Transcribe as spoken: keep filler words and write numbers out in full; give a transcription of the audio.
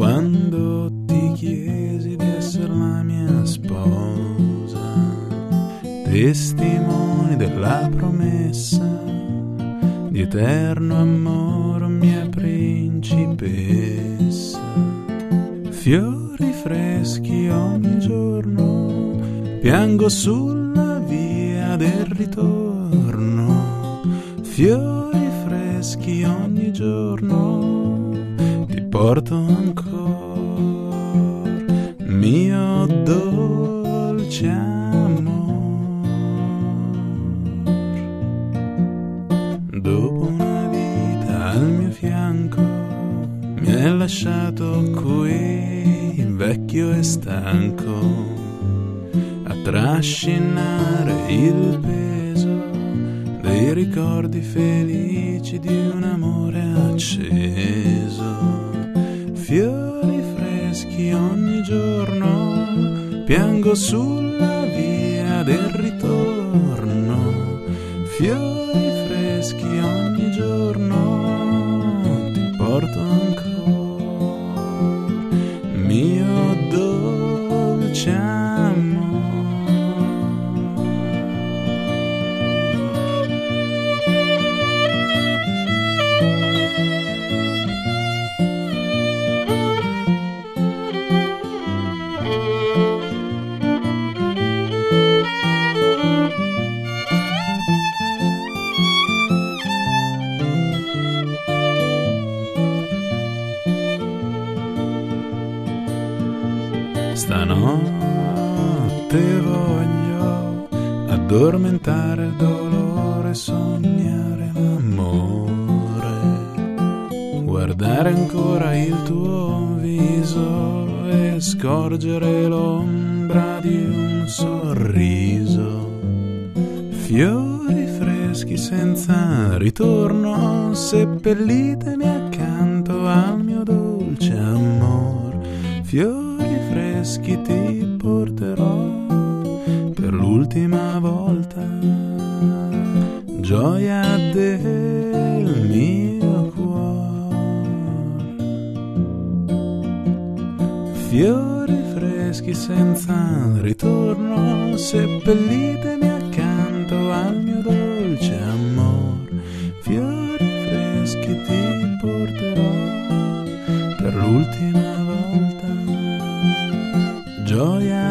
quando ti chiesi di essere la mia sposa, testimoni della promessa di eterno amore, mia principessa. Fiori freschi ogni giorno, piango sulla via del ritorno. Fiori freschi ogni giorno, ti porto ancora, mio dolce amor. Dopo una vita al mio fianco, mi hai lasciato qui, vecchio e stanco, a trascinare il peso dei ricordi felici di un amore acceso. Fiori freschi ogni giorno, piango sulla via del ritorno. Fiori freschi ogni giorno, ti porto ancora, mio dolce amore. Stanotte voglio addormentare il dolore, sognare l'amore, guardare ancora il tuo viso e scorgere l'ombra di un sorriso. Fiori freschi senza ritorno, seppellitemi accanto al mio dolce amor. Fiori freschi ti porterò per l'ultima volta, gioia del mio cuore. Fiori freschi senza ritorno, seppellitemi accanto al mio dolce amor. Fiori freschi ti porterò per l'ultima volta, gioia